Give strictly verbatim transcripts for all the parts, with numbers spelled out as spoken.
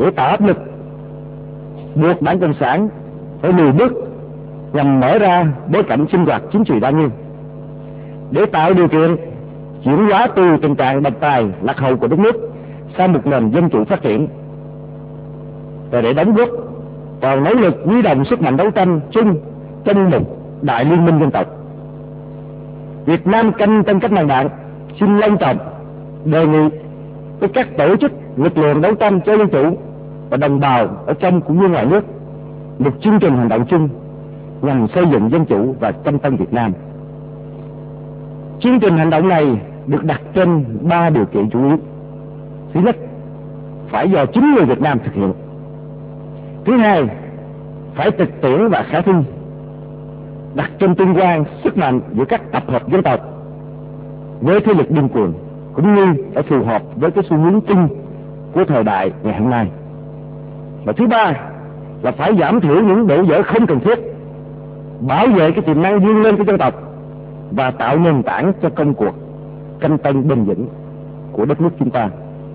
để tạo áp lực buộc Đảng Cộng sản phải lùi bước nhằm mở ra bối cảnh sinh hoạt chính trị đa nguyên, để tạo điều kiện chuyển hóa từ tình trạng độc tài lạc hậu của đất nước sang một nền dân chủ phát triển, và để đóng góp vào nỗ lực huy động sức mạnh đấu tranh chung trong một đại liên minh dân tộc. Việt Nam Canh Tân Cách Mạng Đảng xin long trọng đề nghị với các tổ chức lực lượng đấu tranh cho dân chủ và đồng bào ở trong cũng như ngoài nước một chương trình hành động chung nhằm xây dựng dân chủ và canh tân Việt Nam. Chương trình hành động này được đặt trên ba điều kiện chủ yếu. Thứ nhất, phải do chính người Việt Nam thực hiện. Thứ hai, phải thực tiễn và khả thi, đặt trên tương quan sức mạnh giữa các tập hợp dân tộc với thế lực điên cuồng, cũng như phải phù hợp với cái xu hướng chung của thời đại ngày hôm nay. Và thứ ba là phải giảm thiểu những đổ vỡ không cần thiết, bảo vệ cái tiềm năng vươn lên của dân tộc và tạo nền tảng cho công cuộc canh tân bền vững của đất nước chúng ta.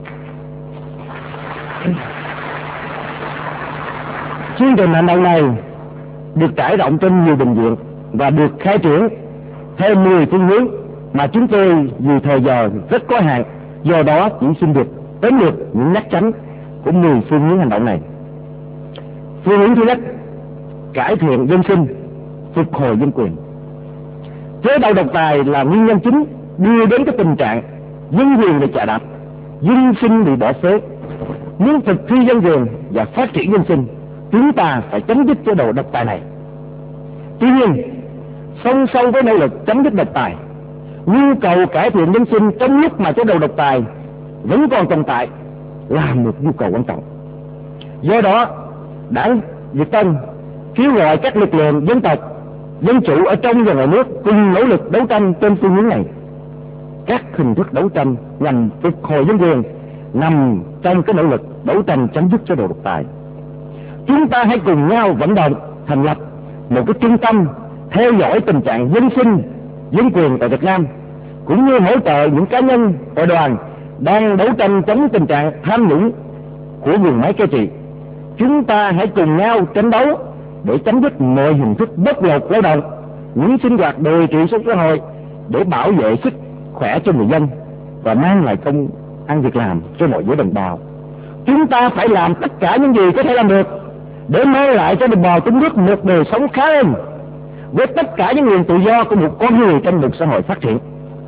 Chương trình hành động này được trải rộng trên nhiều bệnh viện và được khai triển theo mười phương hướng mà chúng tôi vì thời giờ rất có hạn, do đó chỉ xin được tóm lược những nhắc tránh của mười phương hướng hành động này. Phương hướng thứ nhất, cải thiện dân sinh, phục hồi dân quyền. Chế độ độc tài là nguyên nhân chính đưa đến cái tình trạng dân quyền bị chà đạp, dân sinh bị bỏ phế. Muốn thực thi dân quyền và phát triển dân sinh, chúng ta phải chấm dứt chế độ độc tài này. Tuy nhiên, song song với nỗ lực chấm dứt độc tài, nhu cầu cải thiện dân sinh trong lúc mà chế độ độc tài vẫn còn tồn tại là một nhu cầu quan trọng. Do đó, Đảng Việt Tân kêu gọi các lực lượng dân tộc, dân chủ ở trong và ngoài nước cùng nỗ lực đấu tranh trên phương hướng này. Các hình thức đấu tranh nhằm phục hồi dân quyền nằm trong cái nỗ lực đấu tranh chấm dứt chế độ độc tài. Chúng ta hãy cùng nhau vận động thành lập một cái trung tâm theo dõi tình trạng dân sinh, dân quyền tại Việt Nam, cũng như hỗ trợ những cá nhân, hội đoàn đang đấu tranh chống tình trạng tham nhũng của guồng máy cai trị. Chúng ta hãy cùng nhau tranh đấu để chấm dứt mọi hình thức bóc lột lao động, những sinh hoạt đồi trị trong xã hội để bảo vệ sức khỏe cho người dân và mang lại công ăn việc làm cho mọi giới đồng bào. Chúng ta phải làm tất cả những gì có thể làm được để mang lại cho đồng bào trong nước một đời sống khá hơn với tất cả những quyền tự do của một con người trong một xã hội phát triển.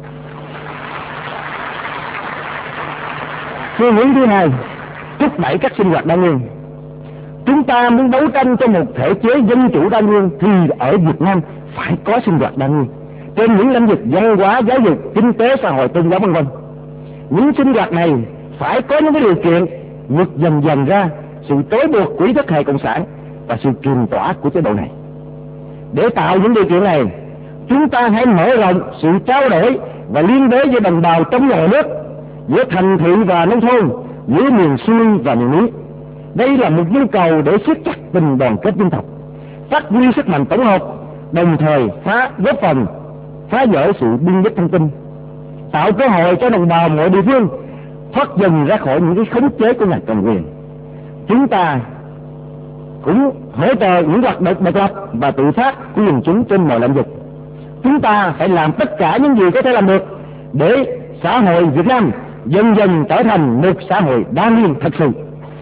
Phương hướng thứ hai, thúc đẩy các sinh hoạt đa nguyên. Chúng ta muốn đấu tranh cho một thể chế dân chủ đa nguyên thì ở Việt Nam phải có sinh hoạt đa nguyên trên những lĩnh vực văn hóa, giáo dục, kinh tế, xã hội, tôn giáo vân vân. Những sinh hoạt này phải có những cái điều kiện vượt dần dần ra sự trói buộc của ý thức hệ cộng sản và sự kiềm tỏa của chế độ này. Để tạo những điều kiện này, chúng ta hãy mở rộng sự trao đổi và liên đới với đồng bào trong ngoài nước, giữa thành thị và nông thôn, giữa miền xuôi và miền núi. Đây là một nhu cầu để siết chặt tình đoàn kết dân tộc, phát huy sức mạnh tổng hợp, đồng thời phá góp phần phá vỡ sự biên giới thông tin, tạo cơ hội cho đồng bào mọi địa phương thoát dần ra khỏi những cái khống chế của nhà cầm quyền. Chúng ta cũng hỗ trợ những hoạt động độc lập và tự phát của quần chúng trên mọi lĩnh vực. Chúng ta phải làm tất cả những gì có thể làm được để xã hội Việt Nam dần dần trở thành một xã hội đa nguyên thật sự.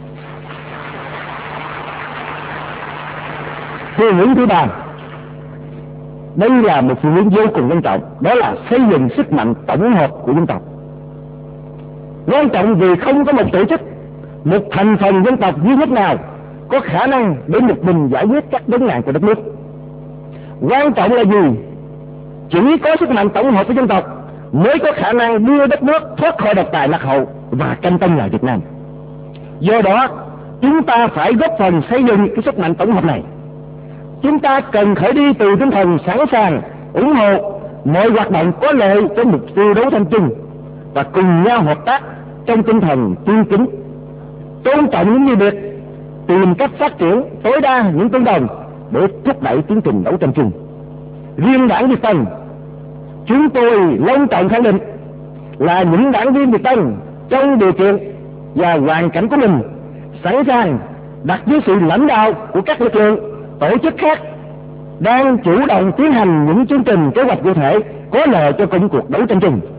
Phương hướng thứ ba, đây là một phương hướng vô cùng quan trọng, đó là xây dựng sức mạnh tổng hợp của dân tộc. Quan trọng vì không có một tổ chức, một thành phần dân tộc duy nhất nào có khả năng để một mình giải quyết các vấn nạn của đất nước. Quan trọng là gì? Chỉ có sức mạnh tổng hợp của dân tộc mới có khả năng đưa đất nước thoát khỏi độc tài lạc hậu và canh tân lại Việt Nam. Do đó, chúng ta phải góp phần xây dựng cái sức mạnh tổng hợp này. Chúng ta cần khởi đi từ tinh thần sẵn sàng ủng hộ mọi hoạt động có lợi cho mục tiêu đấu tranh chung và cùng nhau hợp tác trong tinh thần tương kính, tôn trọng những người biệt, tìm cách phát triển tối đa những tương đồng để thúc đẩy tiến trình đấu tranh chung. Riêng Đảng Việt Tân, chúng tôi long trọng khẳng định là những đảng viên Việt Tân trong điều kiện và hoàn cảnh của mình sẵn sàng đặt dưới sự lãnh đạo của các lực lượng, tổ chức khác đang chủ động tiến hành những chương trình kế hoạch cụ thể có lợi cho công cuộc đấu tranh chung.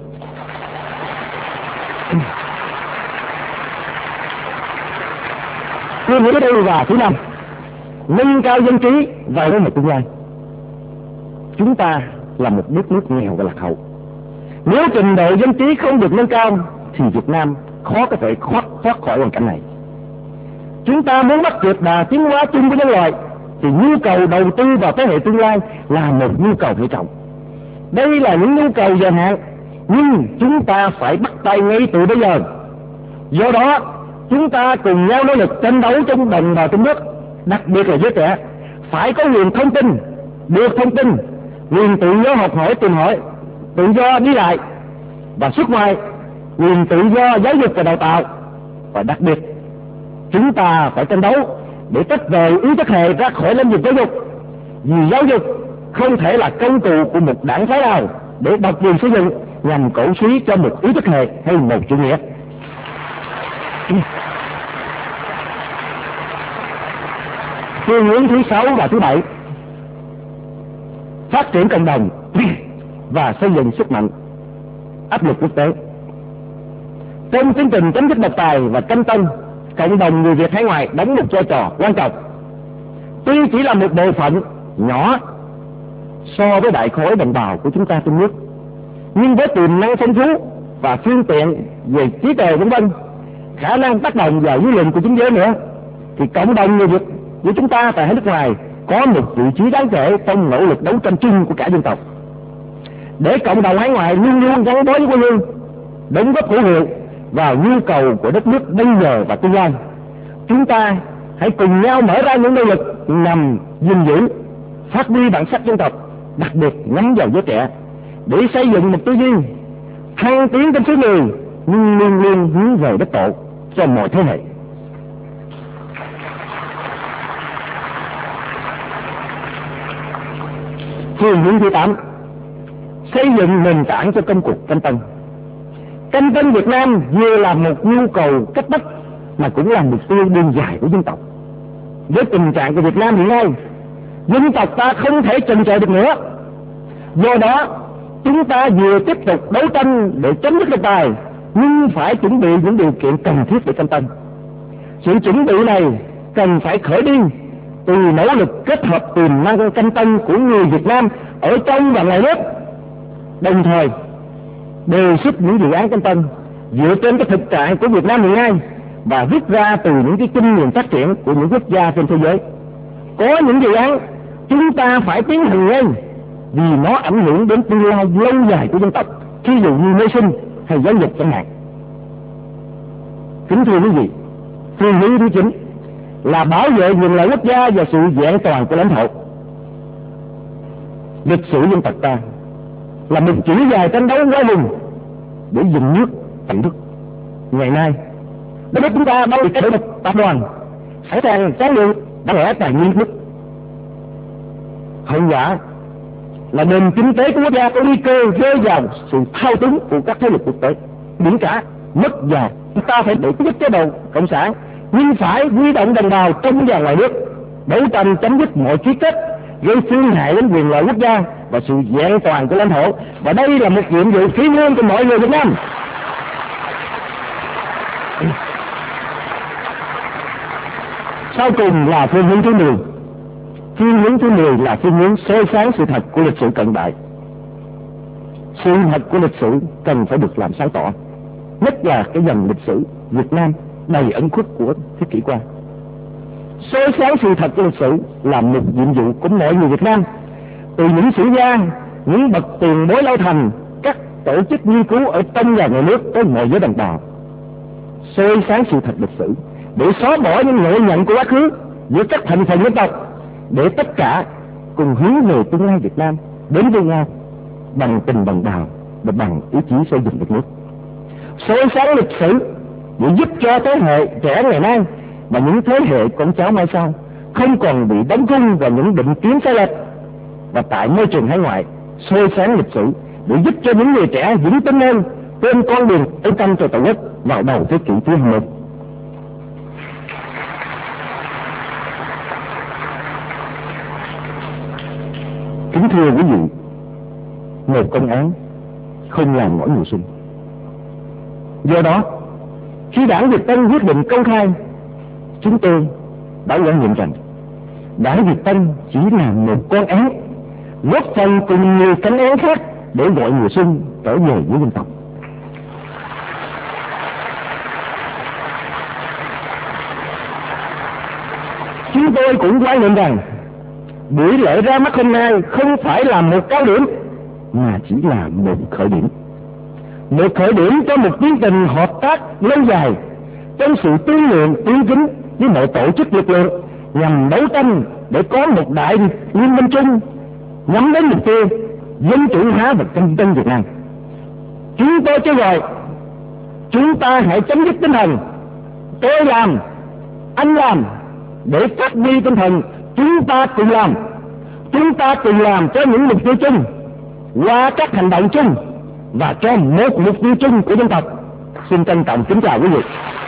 Tôi nghĩ đây là thứ năm, nâng cao dân trí và với một tương lai. Chúng ta là một đất nước nghèo và lạc hậu. Nếu trình độ dân trí không được nâng cao thì Việt Nam khó có thể thoát thoát khỏi hoàn cảnh này. Chúng ta muốn bắt kịp đà tiến hóa chung của nhân loại thì nhu cầu đầu tư vào thế hệ tương lai là một nhu cầu hệ trọng. Đây là những nhu cầu dài hạn, nhưng chúng ta phải bắt tay ngay từ bây giờ. Do đó, chúng ta cùng nhau nỗ lực tranh đấu trong đồng bào trong nước, đặc biệt là giới trẻ, phải có quyền thông tin, được thông tin, quyền tự do học hỏi tìm hỏi, tự do đi lại và xuất ngoại, quyền tự do giáo dục và đào tạo. Và đặc biệt, chúng ta phải tranh đấu để tách rời ý thức hệ ra khỏi lĩnh vực giáo dục, vì giáo dục không thể là công cụ của một đảng phái nào để độc quyền sử dụng nhằm cổ suý cho một ý thức hệ hay một chủ nghĩa. Phương hướng thứ sáu và thứ bảy, phát triển cộng đồng và xây dựng sức mạnh áp lực quốc tế. Trong tiến trình chấm dứt độc tài và tranh tân, cộng đồng người Việt hải ngoại đóng một vai trò quan trọng. Tuy chỉ là một bộ phận nhỏ so với đại khối đồng bào của chúng ta trong nước, nhưng với tiềm năng phong phú và phương tiện về trí tuệ vân vân, khả năng tác động vào dư luận của chính giới nữa, thì cộng đồng người Việt của chúng ta tại nước ngoài có một vị trí đáng kể trong nỗ lực đấu tranh chung của cả dân tộc. Để cộng đồng hải ngoại luôn luôn gắn bó với quê hương, đóng góp hữu hiệu vào nhu cầu của đất nước bây giờ và tương lai, chúng ta hãy cùng nhau mở ra những nỗ lực nhằm gìn giữ, phát huy bản sắc dân tộc, đặc biệt nhắm vào giới trẻ, để xây dựng một tư duy thăng tiến trong xứ người, nhưng luôn luôn hướng về đất tổ cho mọi thế hệ. Phương hướng thứ tám, xây dựng nền tảng cho công cuộc tranh tân. Tranh tân Việt Nam vừa là một nhu cầu cấp bách mà cũng là mục tiêu đường dài của dân tộc. Với tình trạng của Việt Nam hiện nay, dân tộc ta không thể chần chờ được nữa. Do đó, chúng ta vừa tiếp tục đấu tranh để chấm dứt độc tài, nhưng phải chuẩn bị những điều kiện cần thiết để tranh tân. Sự chuẩn bị này cần phải khởi đi từ nỗ lực kết hợp tiềm năng tranh tân của người Việt Nam ở trong và ngoài nước, đồng thời đề xuất những dự án tranh tân dựa trên cái thực trạng của Việt Nam hiện nay và rút ra từ những cái kinh nghiệm phát triển của những quốc gia trên thế giới. Có những dự án chúng ta phải tiến hành ngay vì nó ảnh hưởng đến tương lai lâu dài của dân tộc, ví dụ như mê sinh hay giáo dục chẳng hạn. Kính thưa quý vị, phương hướng thứ chín là bảo vệ quyền lợi quốc gia và sự vẹn toàn của lãnh thổ. Lịch sử dân tộc ta là một chuỗi dài tranh đấu quá hùng để dựng nước thành nước. Ngày nay, đất nước chúng ta bao cái đội một tập đoàn sẵn sàng sáng lượng đã lẽ tài nguyên nước. Hậu quả là nền kinh tế của quốc gia có nguy cơ rơi vào sự thao túng của các thế lực quốc tế, biển cả mất già. Chúng ta phải để dứt chế độ cộng sản, nhưng phải huy động đồng bào trong và ngoài nước đấu tranh chấm dứt mọi ký kết gây phương hại đến quyền lợi quốc gia và sự vẹn toàn của lãnh thổ. Và đây là một nhiệm vụ thiêng liêng của mọi người Việt Nam. Sau cùng là phương hướng thứ mười. Phương hướng thứ mười là phương hướng soi sáng sự thật của lịch sử cận đại. Sự thật của lịch sử cần phải được làm sáng tỏ, nhất là cái dòng lịch sử Việt Nam đầy ẩn khuất của thế kỷ qua. Soi sáng sự thật của lịch sử là một nhiệm vụ của mọi người Việt Nam, từ những sử gia, những bậc tiền bối lão thành, các tổ chức nghiên cứu ở trong và ngoài nước tới mọi giới đồng bào. Soi sáng sự thật lịch sử để xóa bỏ những ngộ nhận của quá khứ giữa các thành phần dân tộc, để tất cả cùng hướng về tương lai Việt Nam đến với nhau bằng tình đồng bào và bằng ý chí xây dựng đất nước. Soi sáng lịch sử để giúp cho thế hệ trẻ ngày nay và những thế hệ con cháu mai sau không còn bị đóng khung vào những định kiến sai lệch. Và tại môi trường hải ngoại, soi sáng lịch sử để giúp cho những người trẻ vững tin hơn trên con đường đấu tranh cho tổ quốc vào đầu thế kỷ thứ hai mươi mốt. Kính thưa quý vị, một công án không làm nổi mùa xuân. Do đó, khi Đảng Việt Tân quyết định công khai, chúng tôi đã nhận định rằng Đảng Việt Tân chỉ là một con án góp phần cùng nhiều cánh án khác để gọi mùa xuân trở về với dân tộc. Chúng tôi cũng quan niệm rằng buổi lễ ra mắt hôm nay không phải là một cao điểm, mà chỉ là một khởi điểm. Một khởi điểm cho một tiến trình hợp tác lâu dài trong sự tương lượng tương kính với mọi tổ chức lực lượng nhằm đấu tranh để có một đại liên minh chung nhắm đến mục tiêu dân chủ hóa và tranh dân Việt Nam. Chúng tôi kêu gọi chúng ta hãy chấm dứt tinh thần tôi làm, anh làm, để phát huy tinh thần chúng ta cùng làm. Chúng ta cùng làm cho những mục tiêu chung, qua các hành động chung và cho một mục tiêu chung của dân tộc. Xin trân trọng kính chào quý vị.